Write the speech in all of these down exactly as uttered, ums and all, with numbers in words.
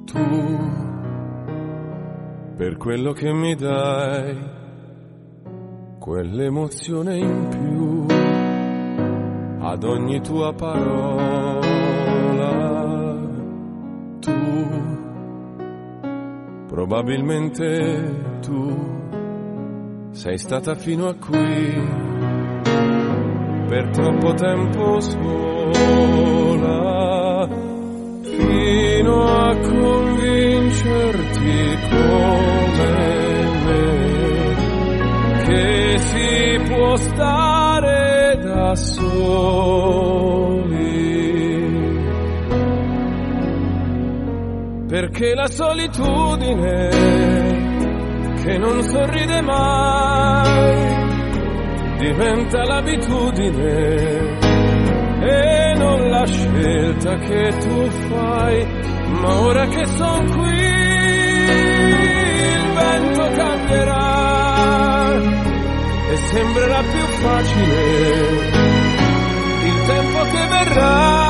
tu, per quello che mi dai, quell'emozione in più, ad ogni tua parola, tu, probabilmente tu, sei stata fino a qui, per troppo tempo sola, fino a convincerti come me, che si può stare da soli, perché la solitudine che non sorride mai diventa l'abitudine e non la scelta che tu fai. Ma ora che son qui il vento cambierà e sembrerà più facile il tempo che verrà.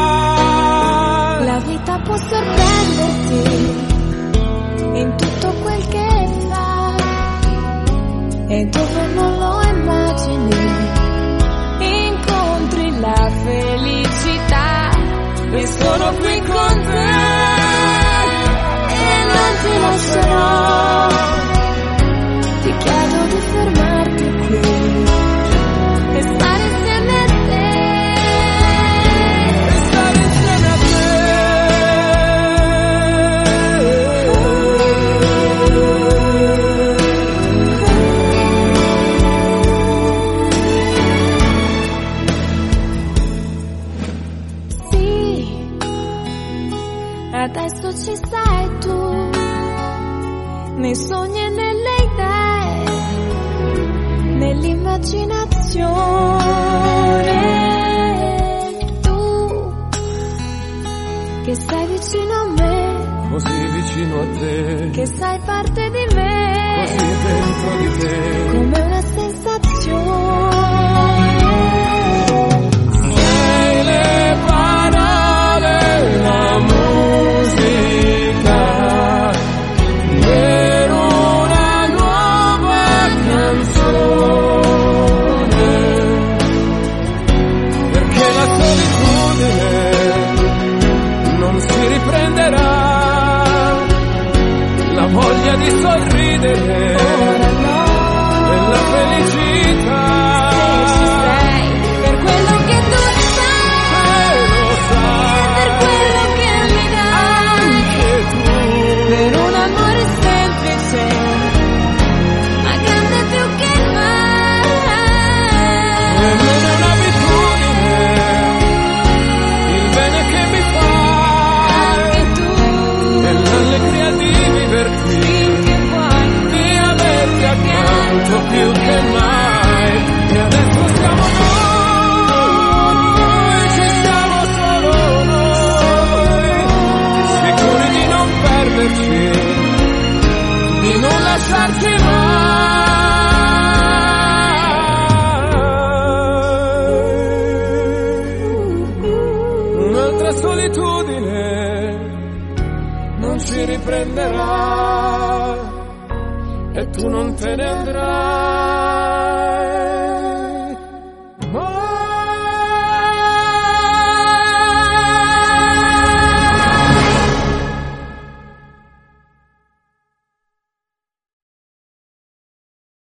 La vita può sorprenderti in tutto quel che fa e dove non lo immagini incontri la felicità e sono qui con te e non ti lascerò. Ti chiedo di fermarti qui e stare insieme a te, e stare insieme a te. Adesso ci sei tu, nei sogni e nelle idee, nell'immaginazione. Tu, che sei vicino a me, così vicino a te, che sei parte di me, così dentro di te, come una sensazione. Sei le parole, la musica, per una nuova canzone, perché la solitudine non si riprenderà, la voglia di sorridere e la felicità. Se ci sei, per quello che tu sai, Lo sai, per quello che mi dai, anche tu, per un amore semplice, ma grande più che mai. e non è un'abitudine, il bene che mi fai, Anche tu, e l'allegria di viverti, finché vuoi, di averti accanto più che mai. E adesso siamo noi, ci siamo solo noi, sicuri di non perderci, di non lasciarci mai. Un'altra solitudine non ci riprenderà e tu non te ne andrai.